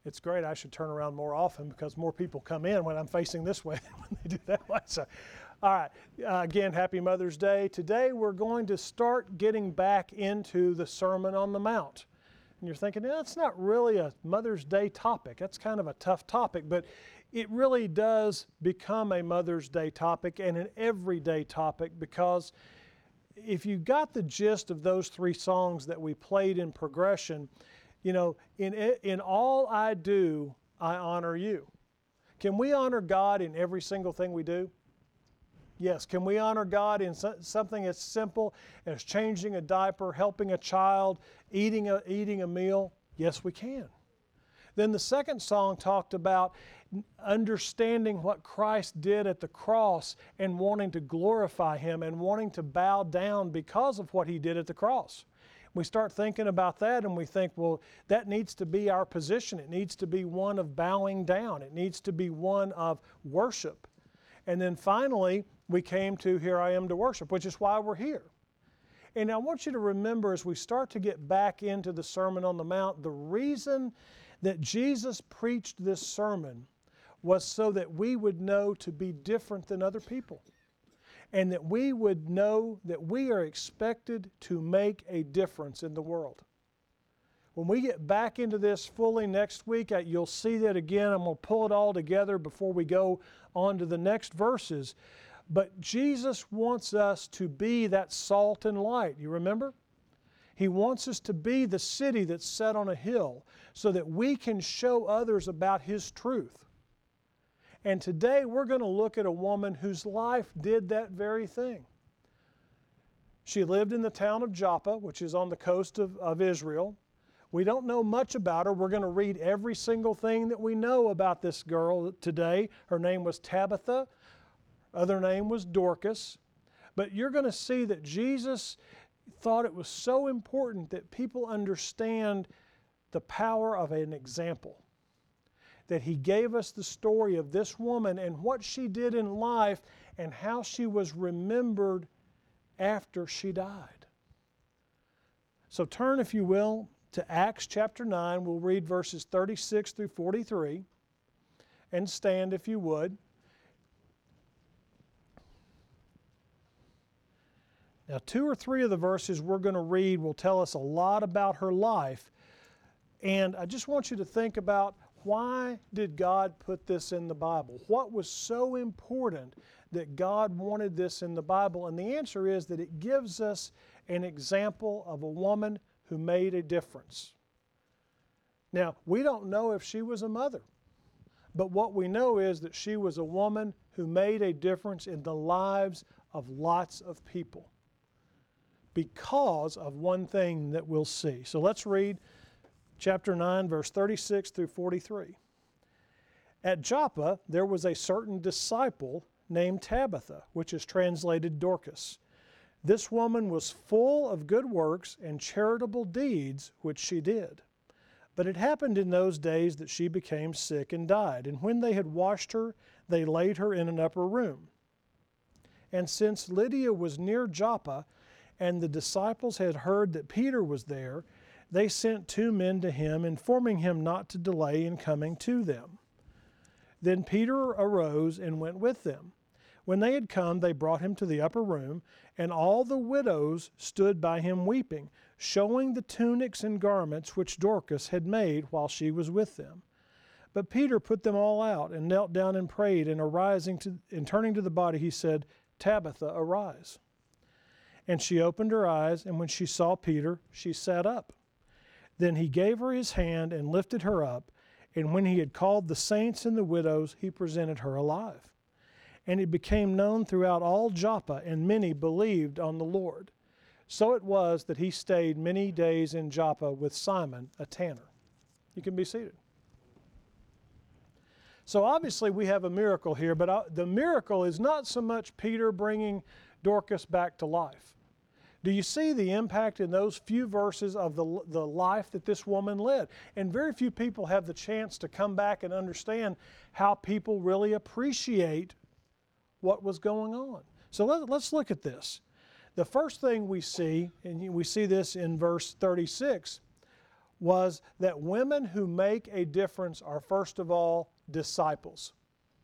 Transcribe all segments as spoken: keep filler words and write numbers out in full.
It's great. I should turn around more often because more people come in when I'm facing this way than when they do that way. So, all right. Uh, again, happy Mother's Day. Today we're going to start getting back into the Sermon on the Mount. And you're thinking, eh, that's not really a Mother's Day topic. That's kind of a tough topic, but it really does become a Mother's Day topic and an everyday topic, because if you got the gist of those three songs that we played in progression, you know, in, in all I do, I honor you. Can we honor God in every single thing we do? Yes. Can we honor God in so, something as simple as changing a diaper, helping a child, eating a, eating a meal? Yes, we can. Then the second song talked about understanding what Christ did at the cross and wanting to glorify Him and wanting to bow down because of what He did at the cross. We start thinking about that and we think, well, that needs to be our position. It needs to be one of bowing down. It needs to be one of worship. And then finally, we came to Here I Am to Worship, which is why we're here. And I want you to remember, as we start to get back into the Sermon on the Mount, the reason that Jesus preached this sermon was so that we would know to be different than other people. And that we would know that we are expected to make a difference in the world. When we get back into this fully next week, you'll see that again. I'm going to pull it all together before we go on to the next verses. But Jesus wants us to be that salt and light. You remember? He wants us to be the city that's set on a hill so that we can show others about His truth. And today we're going to look at a woman whose life did that very thing. She lived in the town of Joppa, which is on the coast of, of Israel. We don't know much about her. We're going to read every single thing that we know about this girl today. Her name was Tabitha. Other name was Dorcas. But you're going to see that Jesus thought it was so important that people understand the power of an example. That He gave us the story of this woman and what she did in life and how she was remembered after she died. So turn, if you will, to Acts chapter nine. We'll read verses thirty-six through forty-three. And stand, if you would. Now, two or three of the verses we're going to read will tell us a lot about her life. And I just want you to think about, why did God put this in the Bible? What was so important that God wanted this in the Bible? And the answer is that it gives us an example of a woman who made a difference. Now, we don't know if she was a mother, but what we know is that she was a woman who made a difference in the lives of lots of people because of one thing that we'll see. So let's read chapter nine, verse thirty-six through forty-three. At Joppa, there was a certain disciple named Tabitha, which is translated Dorcas. This woman was full of good works and charitable deeds, which she did. But it happened in those days that she became sick and died. And when they had washed her, they laid her in an upper room. And since Lydia was near Joppa, and the disciples had heard that Peter was there, they sent two men to him, informing him not to delay in coming to them. Then Peter arose and went with them. When they had come, they brought him to the upper room, and all the widows stood by him weeping, showing the tunics and garments which Dorcas had made while she was with them. But Peter put them all out, and knelt down and prayed, and arising to, and turning to the body, he said, Tabitha, arise. And she opened her eyes, and when she saw Peter, she sat up. Then he gave her his hand and lifted her up, and when he had called the saints and the widows, he presented her alive. And it became known throughout all Joppa, and many believed on the Lord. So it was that he stayed many days in Joppa with Simon, a tanner. You can be seated. So obviously we have a miracle here, but the miracle is not so much Peter bringing Dorcas back to life. Do you see the impact in those few verses of the, the life that this woman led? And very few people have the chance to come back and understand how people really appreciate what was going on. So let, let's look at this. The first thing we see, and we see this in verse thirty-six, was that women who make a difference are, first of all, disciples.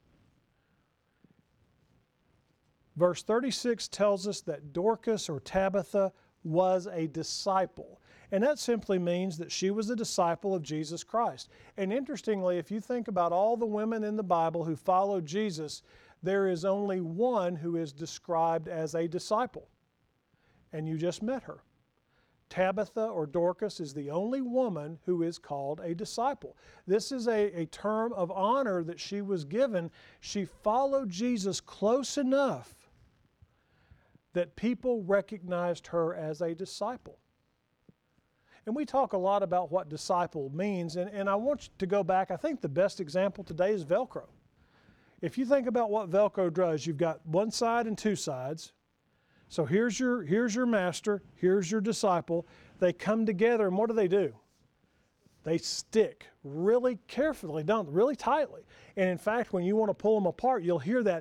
Verse thirty-six tells us that Dorcas, or Tabitha, was a disciple. And that simply means that she was a disciple of Jesus Christ. And interestingly, if you think about all the women in the Bible who followed Jesus, there is only one who is described as a disciple. And you just met her. Tabitha, or Dorcas, is the only woman who is called a disciple. This is a, a term of honor that she was given. She followed Jesus close enough that people recognized her as a disciple. And we talk a lot about what disciple means, and, and I want you to go back. I think the best example today is Velcro. If you think about what Velcro does, you've got one side and two sides. So here's your, here's your master, here's your disciple. They come together, and what do they do? They stick really carefully, don't they? Really tightly. And in fact, when you want to pull them apart, you'll hear that,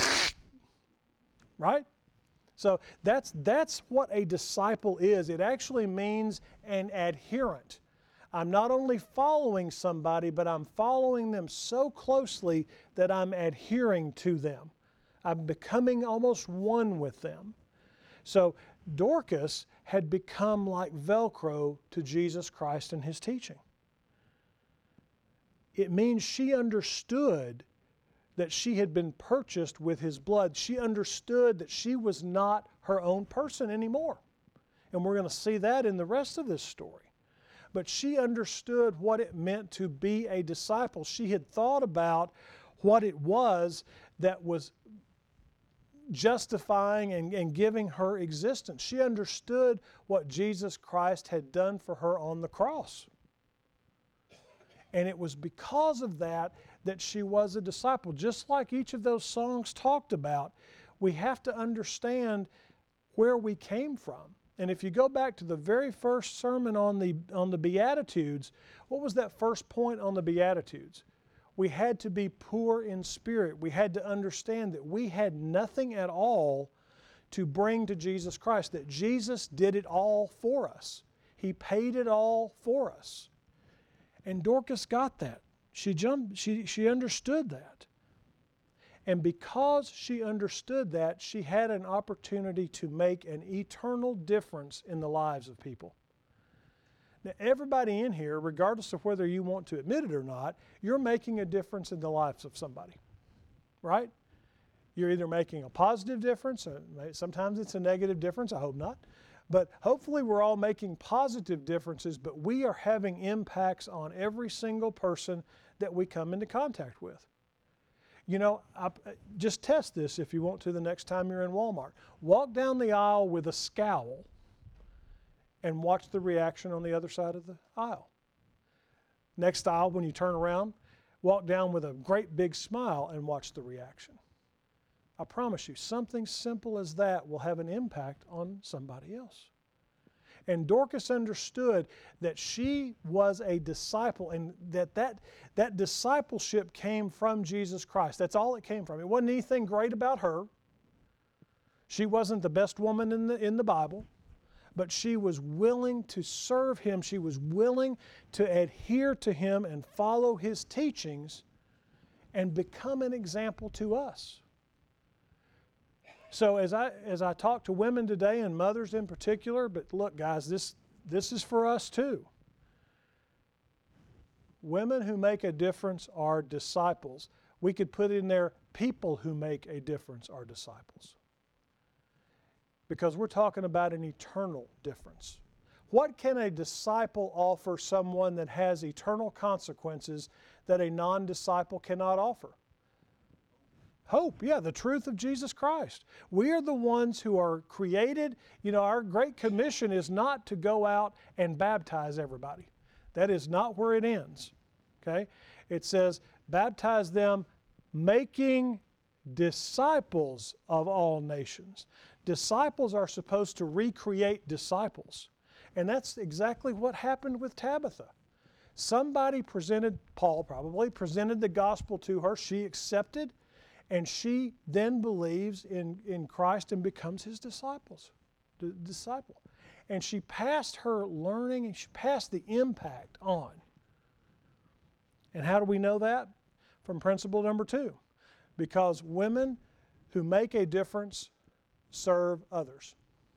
right? So that's, that's what a disciple is. It actually means an adherent. I'm not only following somebody, but I'm following them so closely that I'm adhering to them. I'm becoming almost one with them. So Dorcas had become like Velcro to Jesus Christ and His teaching. It means she understood that she had been purchased with His blood. She understood that she was not her own person anymore. And we're going to see that in the rest of this story. But she understood what it meant to be a disciple. She had thought about what it was that was justifying and, and giving her existence. She understood what Jesus Christ had done for her on the cross. And it was because of that that she was a disciple. Just like each of those songs talked about, we have to understand where we came from. And if you go back to the very first sermon on the, on the Beatitudes, what was that first point on the Beatitudes? We had to be poor in spirit. We had to understand that we had nothing at all to bring to Jesus Christ, that Jesus did it all for us. He paid it all for us. And Dorcas got that. She jumped, she, she understood that. And because she understood that, she had an opportunity to make an eternal difference in the lives of people. Now, everybody in here, regardless of whether you want to admit it or not, you're making a difference in the lives of somebody, right? You're either making a positive difference, or sometimes it's a negative difference, I hope not. But hopefully we're all making positive differences, but we are having impacts on every single person that we come into contact with. You know, I, just test this if you want to the next time you're in Walmart. Walk down the aisle with a scowl and watch the reaction on the other side of the aisle. Next aisle, when you turn around, walk down with a great big smile and watch the reaction. I promise you, something simple as that will have an impact on somebody else. And Dorcas understood that she was a disciple, and that, that that discipleship came from Jesus Christ. That's all it came from. It wasn't anything great about her. She wasn't the best woman in the, in the Bible, but she was willing to serve Him. She was willing to adhere to Him and follow His teachings and become an example to us. So as I as I talk to women today, and mothers in particular, but look guys, this, this is for us too. Women who make a difference are disciples. We could put in there, people who make a difference are disciples. Because we're talking about an eternal difference. What can a disciple offer someone that has eternal consequences that a non-disciple cannot offer? Hope, yeah, the truth of Jesus Christ. We are the ones who are created. You know, our Great Commission is not to go out and baptize everybody. That is not where it ends, okay? It says, baptize them, making disciples of all nations. Disciples are supposed to recreate disciples. And that's exactly what happened with Tabitha. Somebody presented, Paul probably, presented the gospel to her. She accepted. And she then believes in, in Christ and becomes His disciples, d- disciple. and she passed her learning and she passed the impact on. And how do we know that? From principle number two. Because women who make a difference serve others.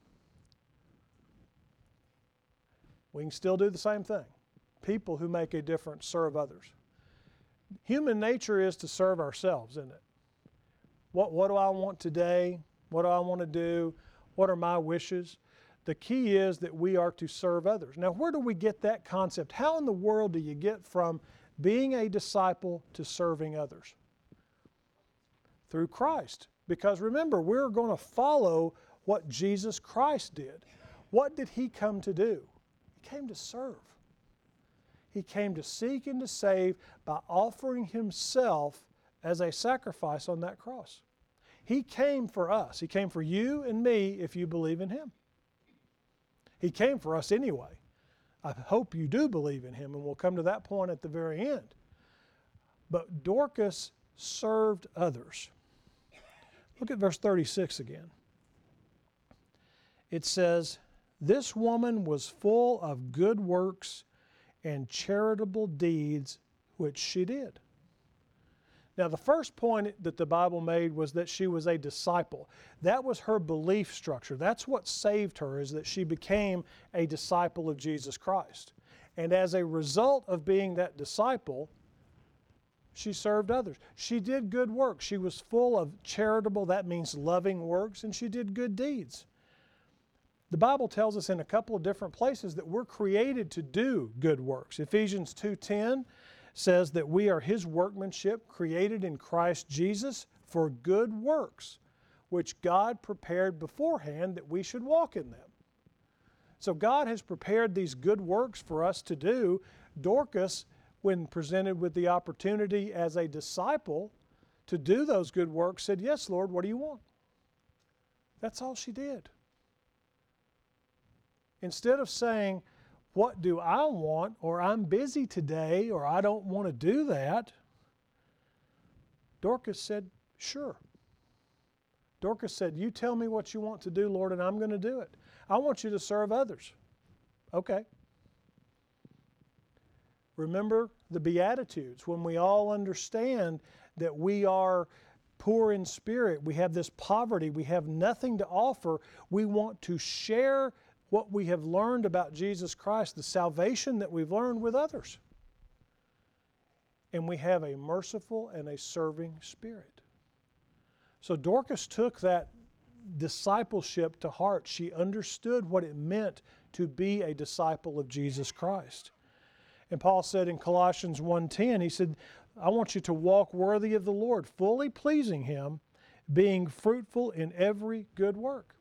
We can still do the same thing. People who make a difference serve others. Human nature is to serve ourselves, isn't it? What, what do I want today? What do I want to do? What are my wishes? The key is that we are to serve others. Now, where do we get that concept? How in the world do you get from being a disciple to serving others? Through Christ. Because remember, we're going to follow what Jesus Christ did. What did He come to do? He came to serve. He came to seek and to save by offering Himself as a sacrifice on that cross. He came for us. He came for you and me if you believe in Him. He came for us anyway. I hope you do believe in Him, and we'll come to that point at the very end. But Dorcas served others. Look at verse thirty-six again. It says, "This woman was full of good works and charitable deeds which she did." Now, the first point that the Bible made was that she was a disciple. That was her belief structure. That's what saved her, is that she became a disciple of Jesus Christ. And as a result of being that disciple, she served others. She did good works. She was full of charitable, that means loving works, and she did good deeds. The Bible tells us in a couple of different places that we're created to do good works. Ephesians two ten says that we are His workmanship, created in Christ Jesus for good works, which God prepared beforehand that we should walk in them. So God has prepared these good works for us to do. Dorcas, when presented with the opportunity as a disciple to do those good works, said, "Yes, Lord, what do you want?" That's all she did. Instead of saying, "What do I want?" or "I'm busy today," or "I don't want to do that," Dorcas said, "Sure." Dorcas said, "You tell me what you want to do, Lord, and I'm going to do it. I want you to serve others." Okay. Remember the Beatitudes, when we all understand that we are poor in spirit, we have this poverty, we have nothing to offer, we want to share what we have learned about Jesus Christ, the salvation that we've learned, with others. And we have a merciful and a serving spirit. So Dorcas took that discipleship to heart. She understood what it meant to be a disciple of Jesus Christ. And Paul said in Colossians one ten, he said, "I want you to walk worthy of the Lord, fully pleasing Him, being fruitful in every good work."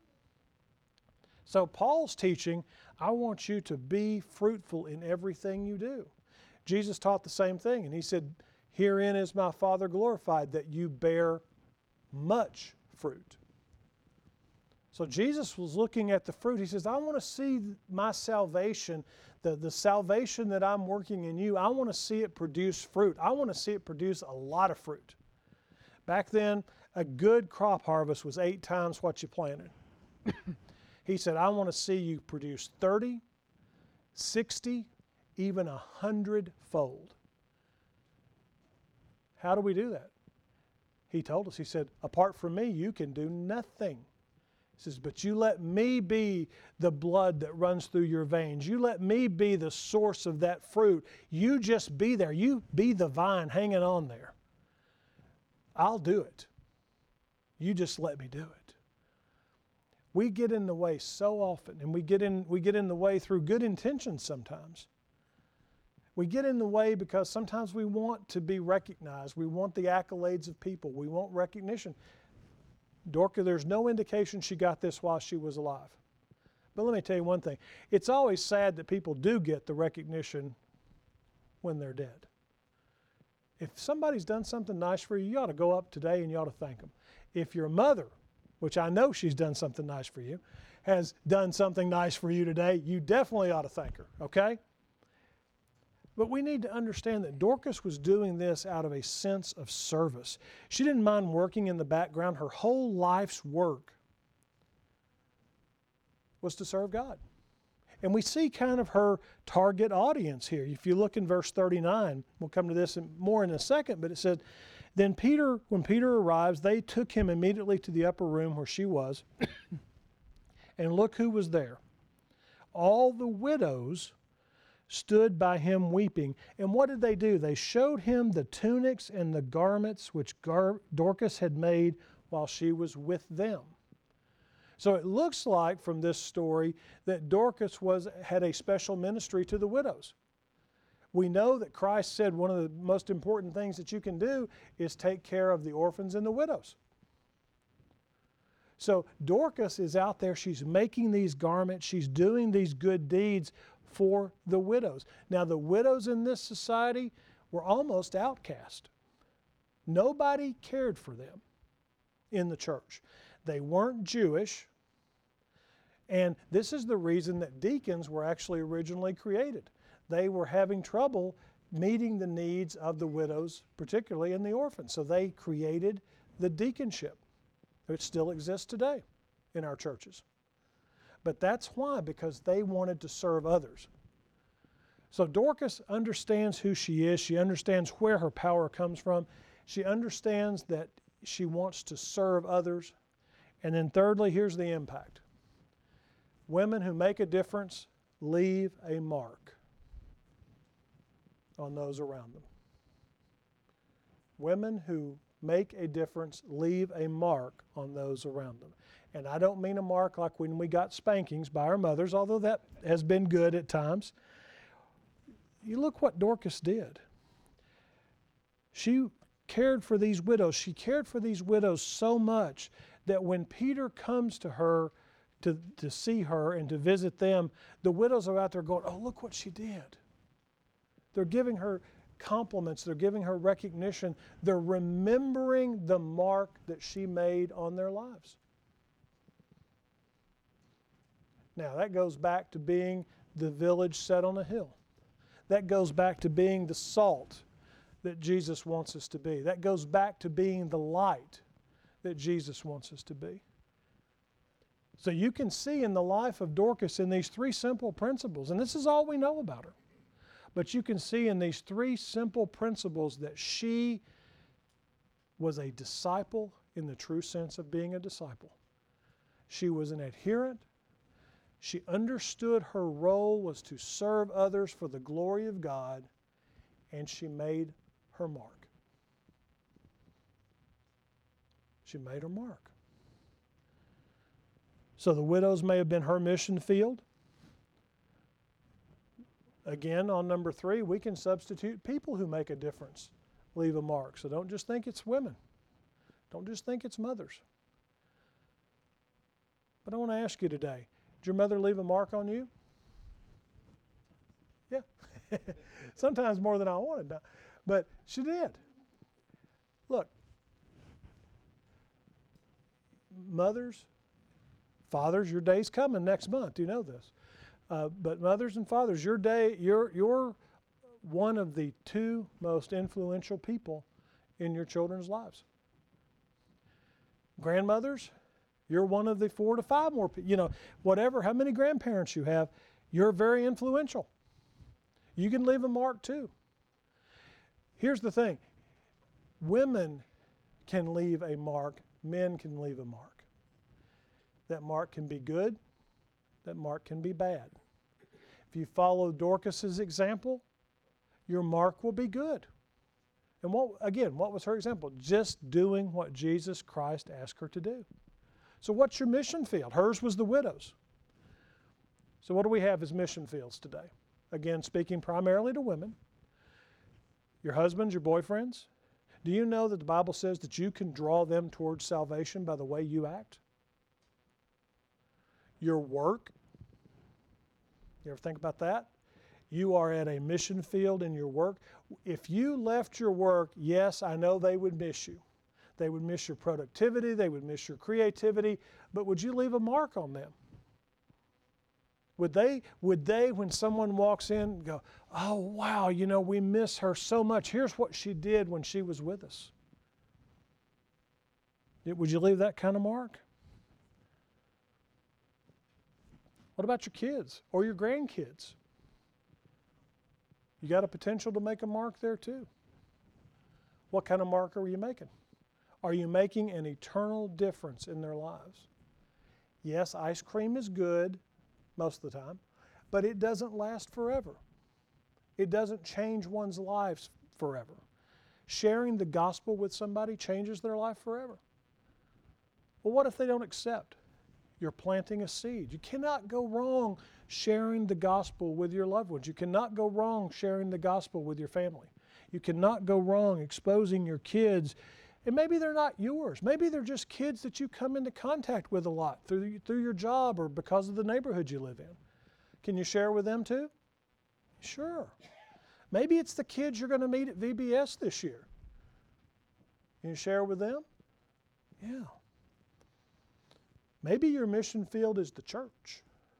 So Paul's teaching, I want you to be fruitful in everything you do. Jesus taught the same thing, and He said, "Herein is my Father glorified, that you bear much fruit." So Jesus was looking at the fruit. He says, I want to see my salvation, the, the salvation that I'm working in you, I want to see it produce fruit. I want to see it produce a lot of fruit. Back then, a good crop harvest was eight times what you planted. He said, I want to see you produce thirty, sixty, even a hundred fold. How do we do that? He told us, He said, apart from me, you can do nothing. He says, but you let me be the blood that runs through your veins. You let me be the source of that fruit. You just be there. You be the vine hanging on there. I'll do it. You just let me do it. We get in the way so often, and we get in, we get in the way through good intentions sometimes. We get in the way because sometimes we want to be recognized. We want the accolades of people. We want recognition. Dorcas, there's no indication she got this while she was alive. But let me tell you one thing. It's always sad that people do get the recognition when they're dead. If somebody's done something nice for you, you ought to go up today and you ought to thank them. If your mother, which I know she's done something nice for you, has done something nice for you today, you definitely ought to thank her, okay? But we need to understand that Dorcas was doing this out of a sense of service. She didn't mind working in the background. Her whole life's work was to serve God. And we see kind of her target audience here. If you look in verse thirty-nine, we'll come to this more in a second, but it said, then Peter, when Peter arrives, they took him immediately to the upper room where she was. And look who was there. All the widows stood by him weeping. And what did they do? They showed him the tunics and the garments which Gar- Dorcas had made while she was with them. So it looks like from this story that Dorcas was, had a special ministry to the widows. We know that Christ said one of the most important things that you can do is take care of the orphans and the widows. So Dorcas is out there, she's making these garments, she's doing these good deeds for the widows. Now the widows in this society were almost outcast. Nobody cared for them in the church. They weren't Jewish, and this is the reason that deacons were actually originally created. They were having trouble meeting the needs of the widows, particularly in the orphans. So they created the deaconship, which still exists today in our churches. But that's why, because they wanted to serve others. So Dorcas understands who she is. She understands where her power comes from. She understands that she wants to serve others. And then thirdly, here's the impact. Women who make a difference leave a mark on those around them. Women who make a difference leave a mark on those around them. And I don't mean a mark like when we got spankings by our mothers, although that has been good at times. You look what Dorcas did. She cared for these widows. She cared for these widows so much that when Peter comes to her to, to see her and to visit them, the widows are out there going, oh, look what she did. They're giving her compliments. They're giving her recognition. They're remembering the mark that she made on their lives. Now, that goes back to being the village set on a hill. That goes back to being the salt that Jesus wants us to be. That goes back to being the light that Jesus wants us to be. So you can see in the life of Dorcas in these three simple principles, and this is all we know about her, but you can see in these three simple principles that she was a disciple in the true sense of being a disciple. She was an adherent. She understood her role was to serve others for the glory of God, and she made her mark. She made her mark. So the widows may have been her mission field. Again, on number three, we can substitute people who make a difference, leave a mark. So don't just think it's women. Don't just think it's mothers. But I want to ask you today, did your mother leave a mark on you? Yeah. Sometimes more than I wanted to. But she did. Look, mothers, fathers, your day's coming next month. You know this. Uh, but mothers and fathers, your day, you're, you're one of the two most influential people in your children's lives. Grandmothers, you're one of the four to five more people. You know, whatever, how many grandparents you have, you're very influential. You can leave a mark too. Here's the thing. Women can leave a mark. Men can leave a mark. That mark can be good. That mark can be bad. If you follow Dorcas's example, your mark will be good. And what, again, what was her example? Just doing what Jesus Christ asked her to do. So what's your mission field? Hers was the widows. So what do we have as mission fields today? Again, speaking primarily to women. Your husbands, your boyfriends. Do you know that the Bible says that you can draw them towards salvation by the way you act? Your work. You ever think about that? You are at a mission field in your work. If you left your work, yes, I know they would miss you. They would miss your productivity. They would miss your creativity. But would you leave a mark on them? Would they, would they, when someone walks in, go, oh, wow, you know, we miss her so much. Here's what she did when she was with us. Would you leave that kind of mark? What about your kids or your grandkids? You got a potential to make a mark there too. What kind of mark are you making? Are you making an eternal difference in their lives? Yes, ice cream is good most of the time, but it doesn't last forever. It doesn't change one's lives forever. Sharing the gospel with somebody changes their life forever. Well, what if they don't accept? You're planting a seed. You cannot go wrong sharing the gospel with your loved ones. You cannot go wrong sharing the gospel with your family. You cannot go wrong exposing your kids. And maybe they're not yours. Maybe they're just kids that you come into contact with a lot through, through your job or because of the neighborhood you live in. Can you share with them too? Sure. Maybe it's the kids you're going to meet at V B S this year. Can you share with them? Yeah. Maybe your mission field is the church.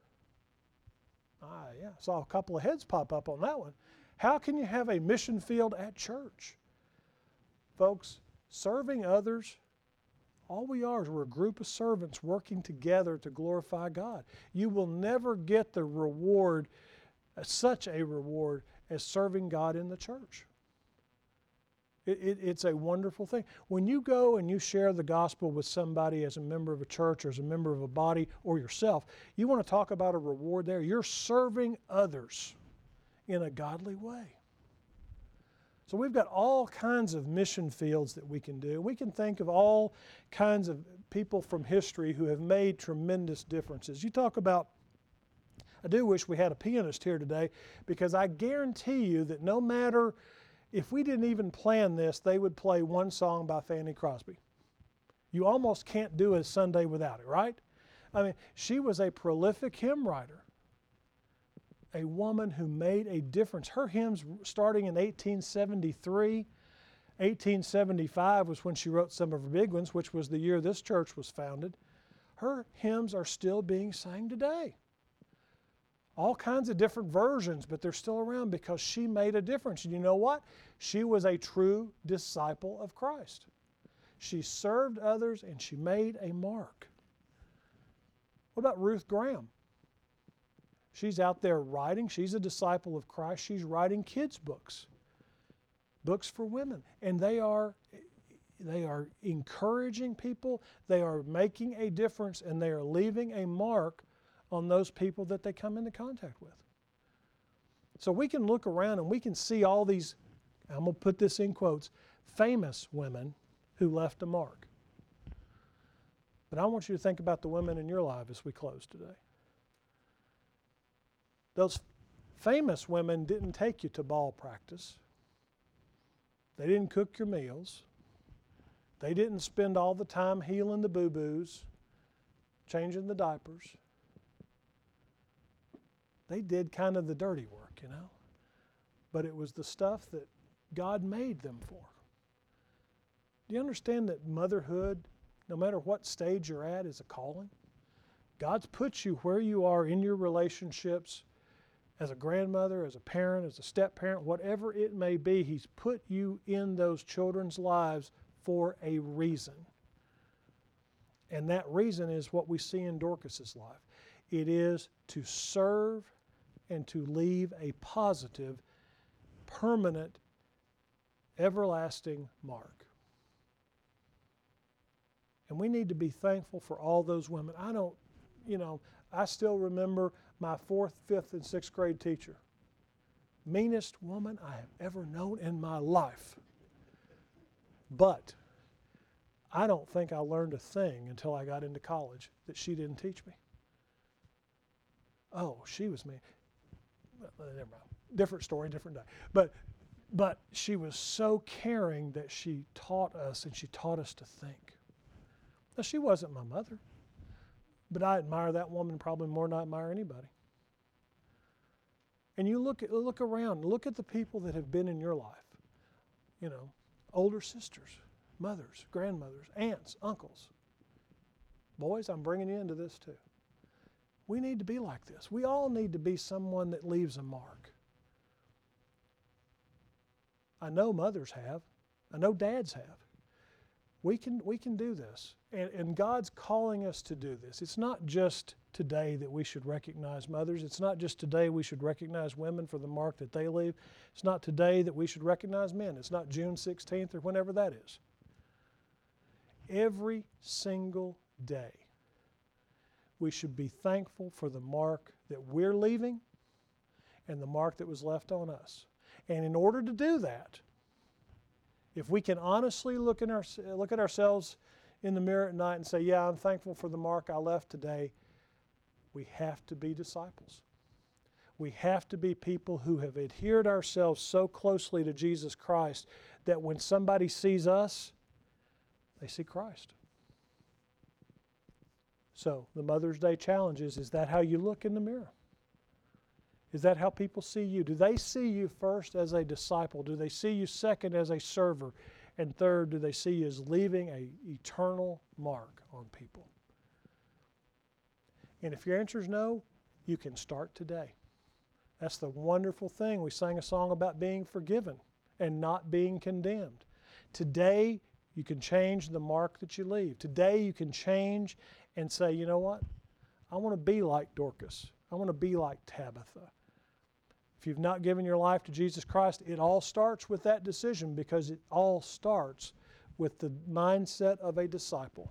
Ah, yeah. Saw a couple of heads pop up on that one. How can you have a mission field at church? Folks, serving others, all we are is we're a group of servants working together to glorify God. You will never get the reward, uh, such a reward, as serving God in the church. It, it, it's a wonderful thing. When you go and you share the gospel with somebody as a member of a church or as a member of a body or yourself, you want to talk about a reward there. You're serving others in a godly way. So we've got all kinds of mission fields that we can do. We can think of all kinds of people from history who have made tremendous differences. You talk about, I do wish we had a pianist here today, because I guarantee you that no matter, if we didn't even plan this, they would play one song by Fanny Crosby. You almost can't do a Sunday without it, right? I mean, she was a prolific hymn writer. A woman who made a difference. Her hymns starting in eighteen seventy-three, eighteen seventy-five was when she wrote some of her big ones, which was the year this church was founded. Her hymns are still being sang today. All kinds of different versions, but they're still around because she made a difference. And you know what? She was a true disciple of Christ. She served others and she made a mark. What about Ruth Graham? She's out there writing. She's a disciple of Christ. She's writing kids' books, books for women. And they are, they are encouraging people. They are making a difference, and they are leaving a mark on those people that they come into contact with. So we can look around and we can see all these, I'm going to put this in quotes, famous women who left a mark. But I want you to think about the women in your life as we close today. Those famous women didn't take you to ball practice. They didn't cook your meals. They didn't spend all the time healing the boo-boos, changing the diapers. They did kind of the dirty work, you know. But it was the stuff that God made them for. Do you understand that motherhood, no matter what stage you're at, is a calling? God's put you where you are in your relationships, as a grandmother, as a parent, as a step-parent, whatever it may be, He's put you in those children's lives for a reason. And that reason is what we see in Dorcas's life. It is to serve and to leave a positive, permanent, everlasting mark. And we need to be thankful for all those women. I don't, you know, I still remember my fourth, fifth, and sixth grade teacher. Meanest woman I have ever known in my life. But I don't think I learned a thing until I got into college that she didn't teach me. Oh, she was mean. Never mind. Different story, different day. But, but she was so caring that she taught us, and she taught us to think. Now, she wasn't my mother. But I admire that woman probably more than I admire anybody. And you look at, look around, look at the people that have been in your life. You know, older sisters, mothers, grandmothers, aunts, uncles. Boys, I'm bringing you into this too. We need to be like this. We all need to be someone that leaves a mark. I know mothers have. I know dads have. We can, we can do this. And, and God's calling us to do this. It's not just today that we should recognize mothers. It's not just today we should recognize women for the mark that they leave. It's not today that we should recognize men. It's not June sixteenth or whenever that is. Every single day, we should be thankful for the mark that we're leaving and the mark that was left on us. And in order to do that, if we can honestly look, in our, look at ourselves in the mirror at night and say, yeah, I'm thankful for the mark I left today, we have to be disciples. We have to be people who have adhered ourselves so closely to Jesus Christ that when somebody sees us, they see Christ. So the Mother's Day challenge is, is that how you look in the mirror? Is that how people see you? Do they see you first as a disciple? Do they see you second as a server? And third, do they see you as leaving an eternal mark on people? And if your answer is no, you can start today. That's the wonderful thing. We sang a song about being forgiven and not being condemned. Today, you can change the mark that you leave. Today, you can change and say, you know what? I want to be like Dorcas. I want to be like Tabitha. If you've not given your life to Jesus Christ, it all starts with that decision, because it all starts with the mindset of a disciple.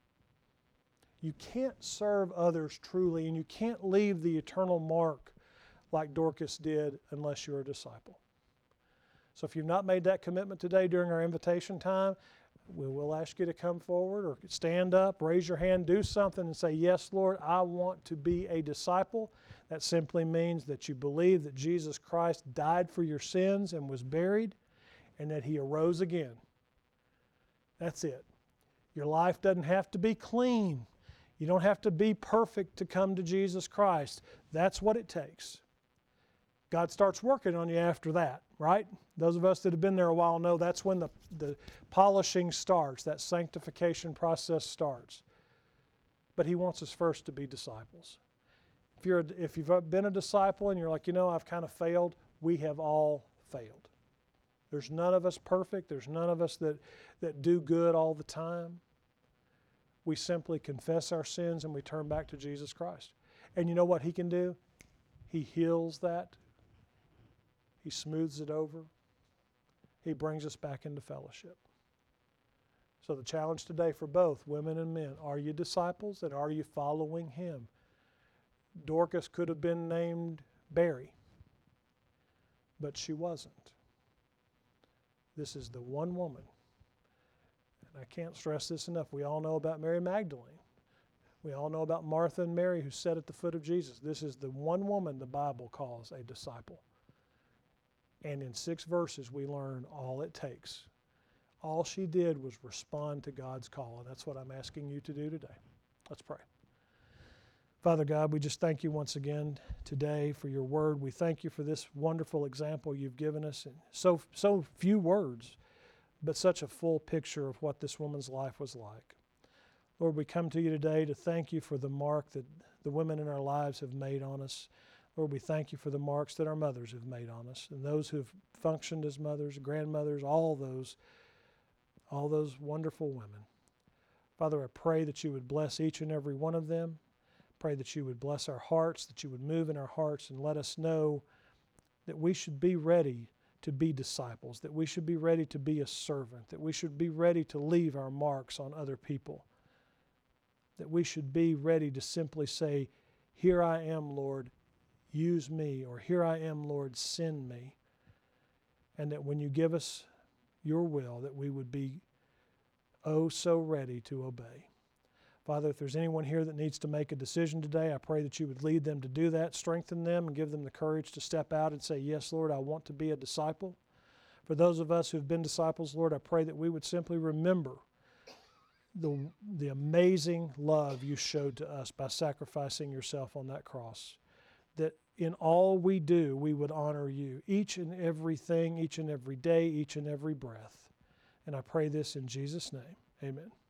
You can't serve others truly, and you can't leave the eternal mark like Dorcas did unless you're a disciple. So if you've not made that commitment today during our invitation time, we will ask you to come forward or stand up, raise your hand, do something and say, yes, Lord, I want to be a disciple. That simply means that you believe that Jesus Christ died for your sins and was buried and that He arose again. That's it. Your life doesn't have to be clean. You don't have to be perfect to come to Jesus Christ. That's what it takes. God starts working on you after that, right? Those of us that have been there a while know that's when the, the polishing starts, that sanctification process starts. But He wants us first to be disciples. If you're, if you've been a disciple and you're like, you know, I've kind of failed, we have all failed. There's none of us perfect. There's none of us that, that do good all the time. We simply confess our sins and we turn back to Jesus Christ. And you know what He can do? He heals that. He smooths it over. He brings us back into fellowship. So the challenge today for both women and men, are you disciples and are you following Him? Dorcas could have been named Barry, but she wasn't. This is the one woman. And I can't stress this enough. We all know about Mary Magdalene. We all know about Martha and Mary who sat at the foot of Jesus. This is the one woman the Bible calls a disciple. And in six verses, we learn all it takes. All she did was respond to God's call, and that's what I'm asking you to do today. Let's pray. Father God, we just thank you once again today for your word. We thank you for this wonderful example you've given us. In so, so few words, but such a full picture of what this woman's life was like. Lord, we come to you today to thank you for the mark that the women in our lives have made on us. Lord, we thank you for the marks that our mothers have made on us, and those who have functioned as mothers, grandmothers, all those, all those wonderful women. Father, I pray that you would bless each and every one of them. Pray that you would bless our hearts, that you would move in our hearts and let us know that we should be ready to be disciples, that we should be ready to be a servant, that we should be ready to leave our marks on other people, that we should be ready to simply say, here I am, Lord, use me, or here I am, Lord, send me. And that when you give us your will, that we would be oh so ready to obey. Father, if there's anyone here that needs to make a decision today, I pray that you would lead them to do that, strengthen them, and give them the courage to step out and say, yes, Lord, I want to be a disciple. For those of us who've been disciples, Lord, I pray that we would simply remember the, the amazing love you showed to us by sacrificing yourself on that cross. That in all we do, we would honor you, each and everything, each and every day, each and every breath. And I pray this in Jesus' name. Amen.